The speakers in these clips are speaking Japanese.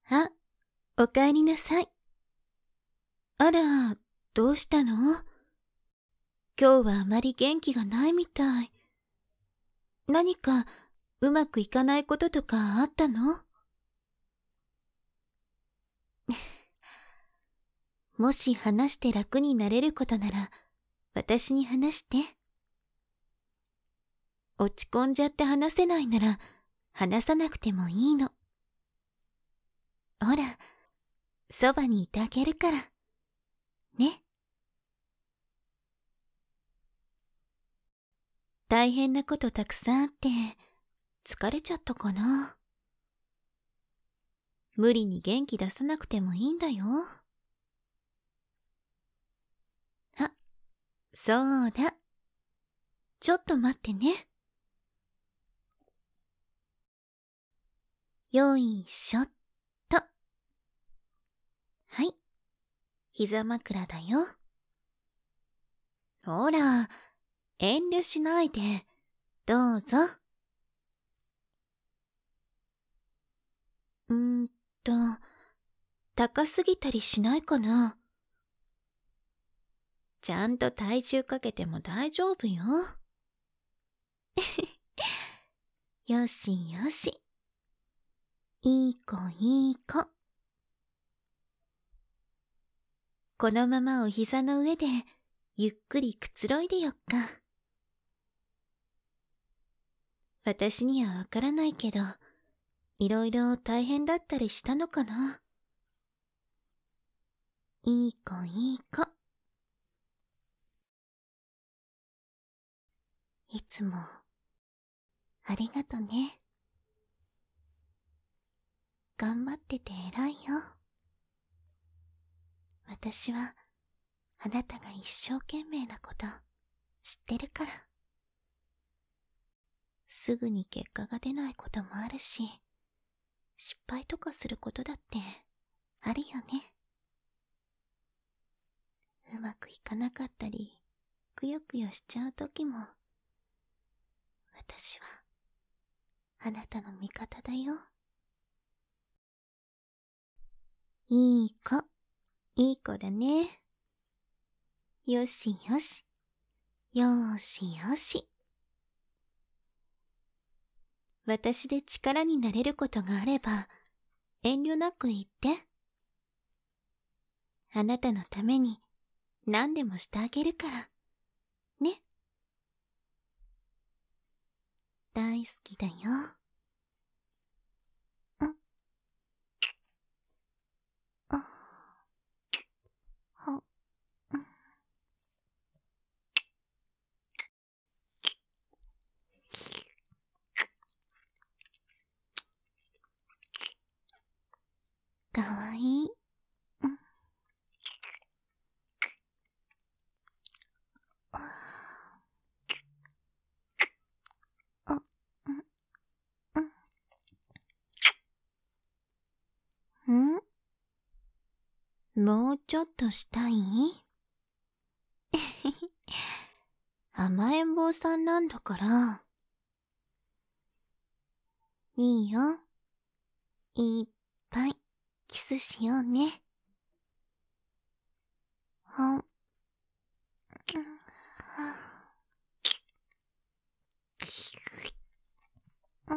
あ、おかえりなさい。あら、どうしたの？今日はあまり元気がないみたい。何かうまくいかないこととかあったの？もし話して楽になれることなら、私に話して。落ち込んじゃって話せないなら、話さなくてもいいの。ほら、そばにいてあげるから。ね。大変なことたくさんあって、疲れちゃったかな。無理に元気出さなくてもいいんだよ。あ、そうだ。ちょっと待ってね。よいしょっと。はい。膝枕だよ。ほら、遠慮しないで。どうぞ。うーんと、高すぎたりしないかな。ちゃんと体重かけても大丈夫よ。よしよし。いい子いい子。このままお膝の上でゆっくりくつろいでよっか。私にはわからないけど、いろいろ大変だったりしたのかな。いい子いい子。いつもありがとね。頑張ってて偉いよ。私はあなたが一生懸命なこと知ってるから。すぐに結果が出ないこともあるし、失敗とかすることだってあるよね。うまくいかなかったり、くよくよしちゃう時も、私はあなたの味方だよ。いい子、いい子だね。よしよし、よしよし。私で力になれることがあれば、遠慮なく言って。あなたのために何でもしてあげるから。ね。大好きだよ。んあはんかわいい。もうちょっとしたい？甘えん坊さんなんだから。いいよ。いっぱいキスしようね。ほん。うん。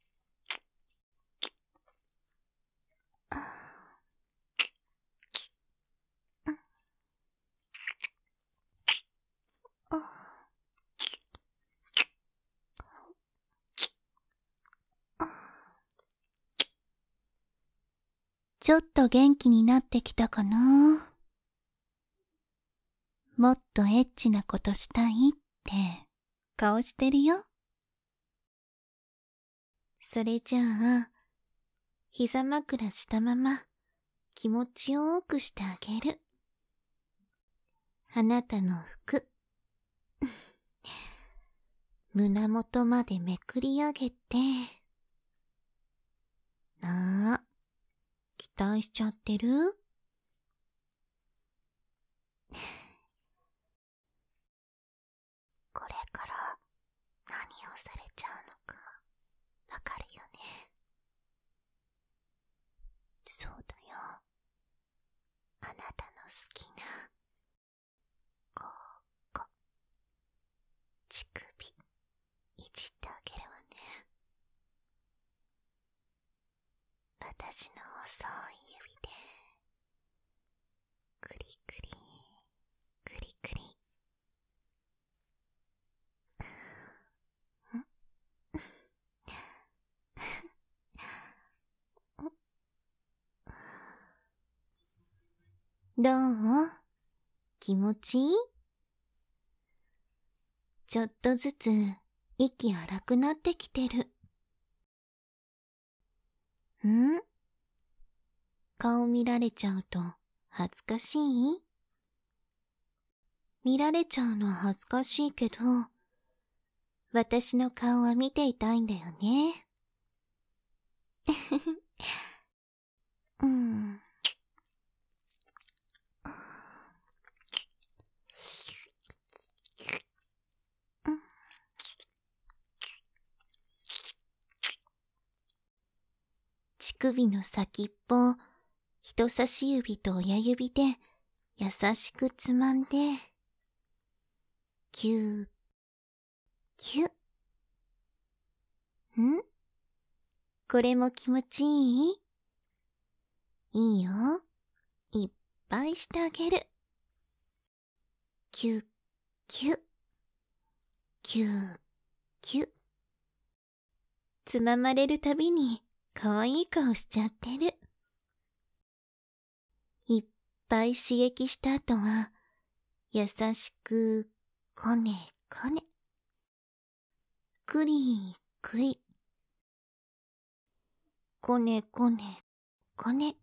ちょっと元気になってきたかな。もっとエッチなことしたいって顔してるよ。それじゃあ、膝枕したまま気持ちよくしてあげる。あなたの服、胸元までめくり上げて、なあ、期待しちゃってる？これから何をされちゃうのかわかるよね。 そうだよ。あなたの好きな、ここ、乳首、いじってあげるわね。私の細い指で、クリクリ、クリクリ。どう？気持ちいい？ちょっとずつ息荒くなってきてる。顔見られちゃうと恥ずかしい？見られちゃうのは恥ずかしいけど、私の顔は見ていたいんだよね。乳首の先っぽを人差し指と親指で優しくつまんで、キュー、キュッ。これも気持ちいい？いいよ。いっぱいしてあげる。キュッ、キュッ、キュッ、キュッ。つままれるたびにかわいい顔しちゃってる。いっぱい刺激した後は、優しくこねこね。くりくり。こねこねこね。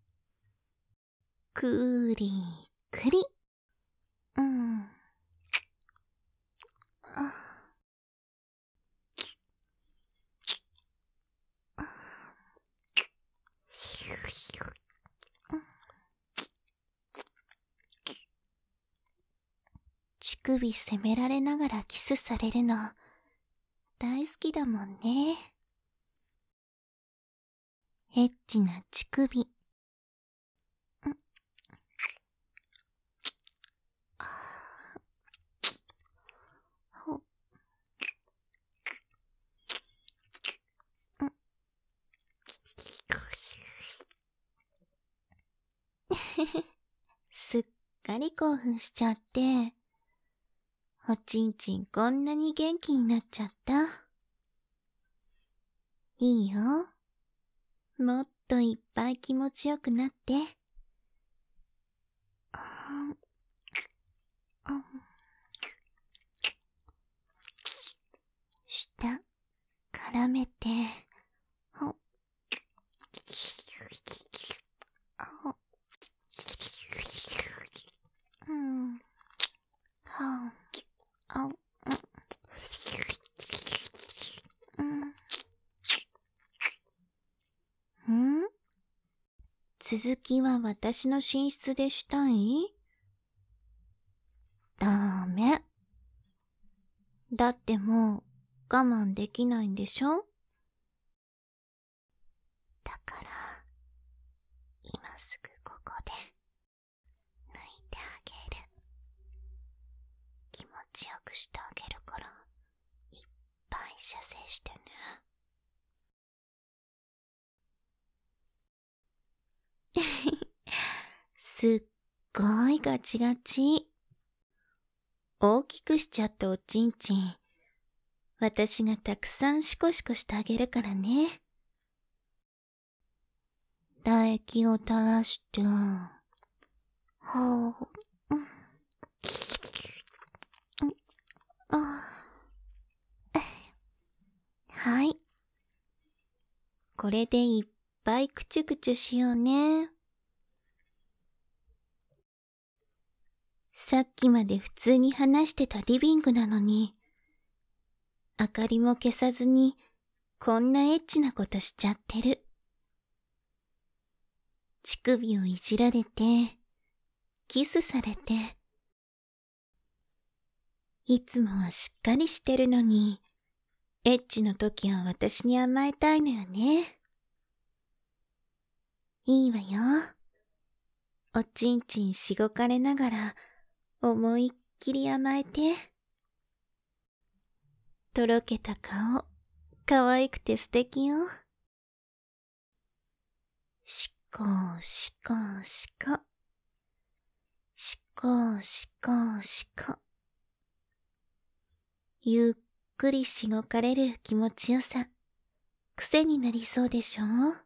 くりくり。乳首責められながらキスされるの大好きだもんね。エッチな乳首。すっかり興奮しちゃって、おちんちんこんなに元気になっちゃった。いいよ。もっといっぱい気持ちよくなって。下、絡めて。続きは私の寝室でしたい？ダメ。だってもう我慢できないんでしょ？だから今すぐここで抜いてあげる。気持ちよくしてあげるからいっぱい射精してね。すっごいガチガチ。大きくしちゃったおちんちん、私がたくさんシコシコしてあげるからね。唾液を垂らして、はい。これでいっぱいクチュクチュしようね。さっきまで普通に話してたリビングなのに、明かりも消さずにこんなエッチなことしちゃってる。乳首をいじられて、キスされて、いつもはしっかりしてるのに、エッチの時は私に甘えたいのよね。 いいわよ。おちんちんしごかれながら思いっきり甘えて。とろけた顔、可愛くて素敵よ。しこしこしこ。しこしこしこ。ゆっくりしごかれる気持ちよさ、癖になりそうでしょ。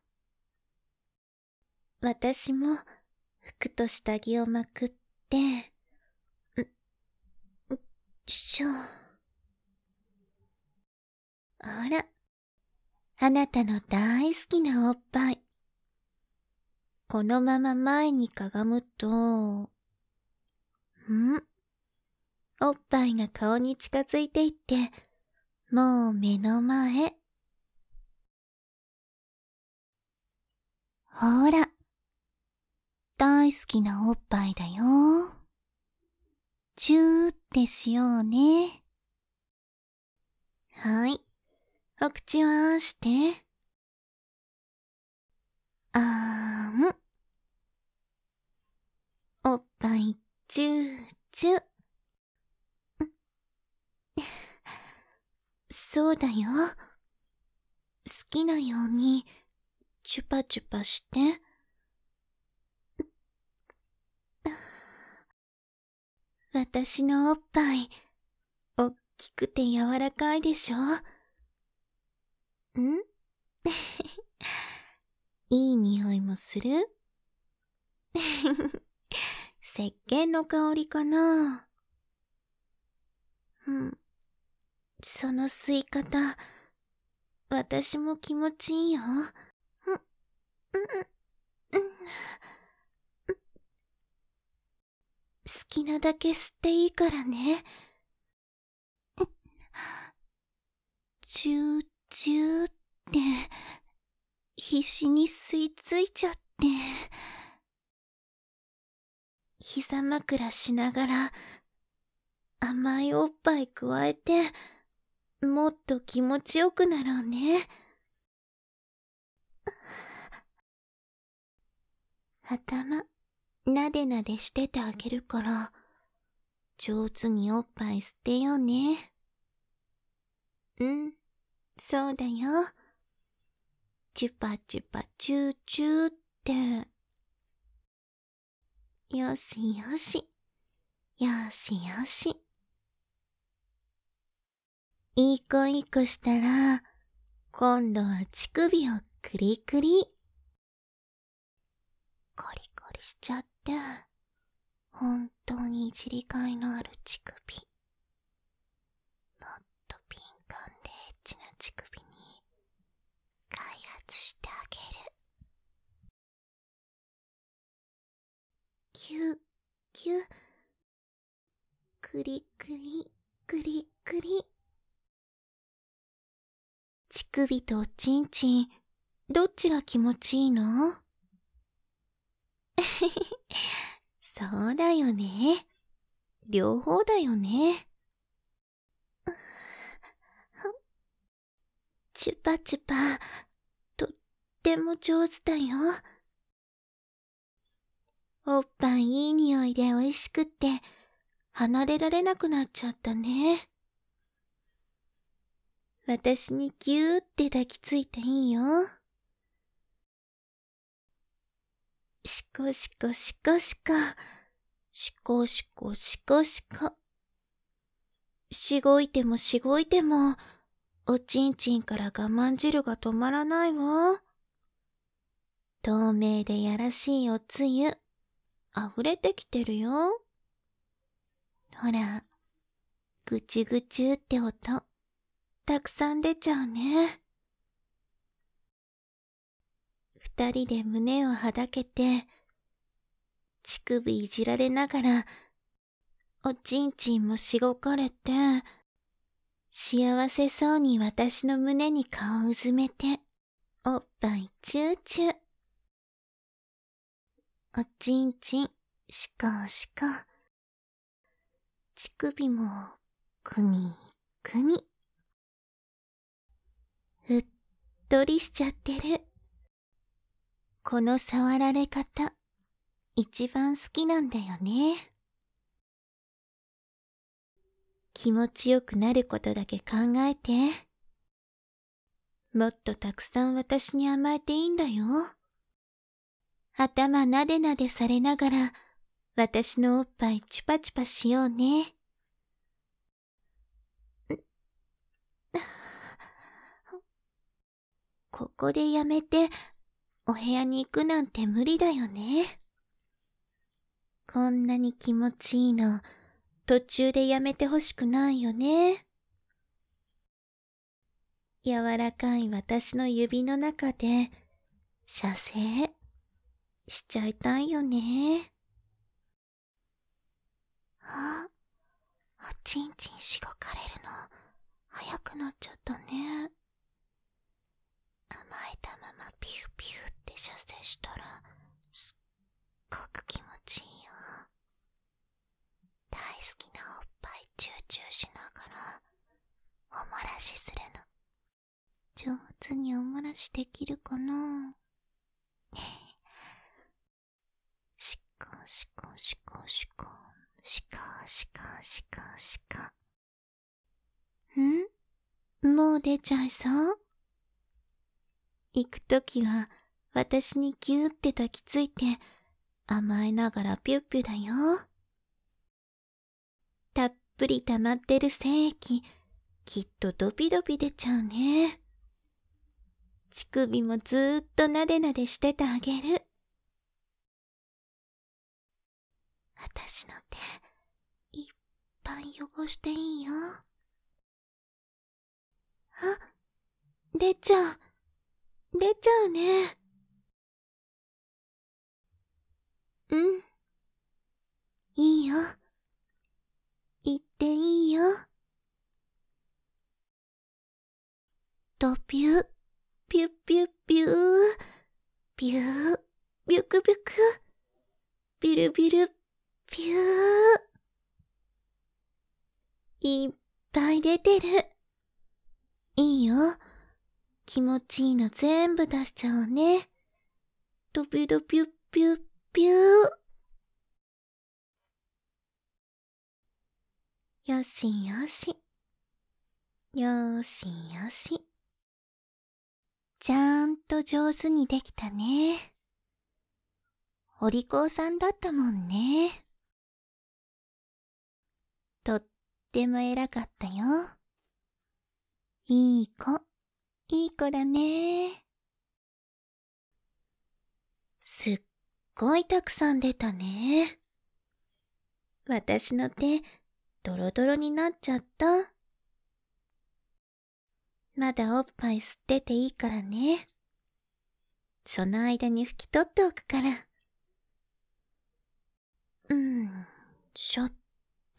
私も服と下着をまくって、あら、あなたの大好きなおっぱい。このまま前にかがむと、おっぱいが顔に近づいていって、もう目の前。ほら、大好きなおっぱいだよ。チューってしようね。はい、お口を合わして。おっぱいチューチュー。そうだよ。好きなようにチュパチュパして。私のおっぱい、おっきくて柔らかいでしょ。いい匂いもする石鹸の香りかな。その吸い方、私も気持ちいいよ。好きなだけ吸っていいからね。チューチューって必死に吸い付いちゃって、膝枕しながら甘いおっぱい加えて、もっと気持ちよくなろうね。頭なでなでしててあげるから、上手におっぱい吸ってよね。そうだよ。チュパチュパチューチューって。よしよし。よしよし。いい子いい子したら、今度は乳首をクリクリ。コリコリしちゃって、本当にいじりがいのある乳首。もっと敏感でエッチな乳首に開発してあげる。キュッキュッ、クリクリクリクリ。乳首とおちんちん、どっちが気持ちいいの？そうだよね。両方だよね。チュパチュパ、とっても上手だよ。おっぱいいい匂いで美味しくって離れられなくなっちゃったね。私にぎゅーって抱きついていいよ。しこしこしこしこ、しこしこしこしこ。しごいてもしごいても、おちんちんから我慢汁が止まらないわ。透明でやらしいおつゆ、溢れてきてるよ。ほら、ぐちゅぐちゅって音、たくさん出ちゃうね。二人で胸をはだけて、乳首いじられながら、おちんちんもしごかれて、幸せそうに私の胸に顔をうずめて、おっぱいチューチュー。おちんちん、しこしこ。乳首も、くにくに。うっとりしちゃってる。 この触られ方、一番好きなんだよね。気持ちよくなることだけ考えて。もっとたくさん私に甘えていいんだよ。頭なでなでされながら、私のおっぱいチュパチュパしようね。ここでやめて、お部屋に行くなんて無理だよね。こんなに気持ちいいの、途中でやめてほしくないよね。柔らかい私の指の中で、射精しちゃいたいよね。ちんちんしごかれるの、早くなっちゃったね。甘えたままピューピューって射精したら、すっごく気持ちいいよ。大好きなおっぱいチューチューしながら、おもらしするの。上手におもらしできるかな？しこしこしこしこ、しかしかしかしか。もう出ちゃいそう？行くときは私にギューって抱きついて甘えながらピュッピュだよ。たっぷり溜まってる精液、きっとドビドビ出ちゃうね。乳首もずーっとなでなでしててあげる。私の手、いっぱい汚していいよ。あ、出ちゃうね。いいよ。言っていいよ。とピュ、ピュピュピュー、ピュー、ビュクビュク、ビルビル、ピュー。いっぱい出てる。いいよ。気持ちいいの全部出しちゃおうね。ドビドピュッピュッピュー。よしよし。よしよし。ちゃんと上手にできたね。お利口さんだったもんね。とっても偉かったよ。いい子だね。すっごいたくさん出たね。私の手、ドロドロになっちゃった。まだおっぱい吸ってていいからね。その間に拭き取っておくから。ちょっと。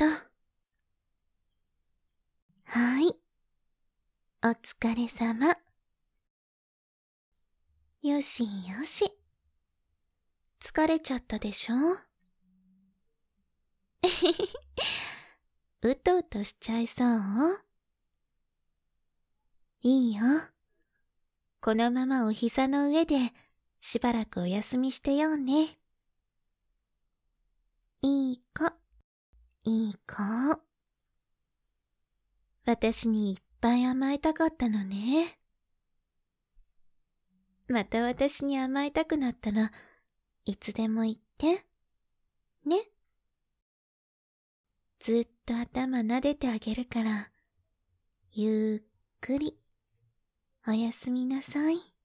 はい。お疲れ様。よしよし。疲れちゃったでしょ？うとうとしちゃいそう？いいよ。このままお膝の上でしばらくお休みしてようね。いい子、いい子。私にいっぱい甘えたかったのね。また私に甘えたくなったらいつでも言って。ね。ずっと頭撫でてあげるから、ゆっくりおやすみなさい。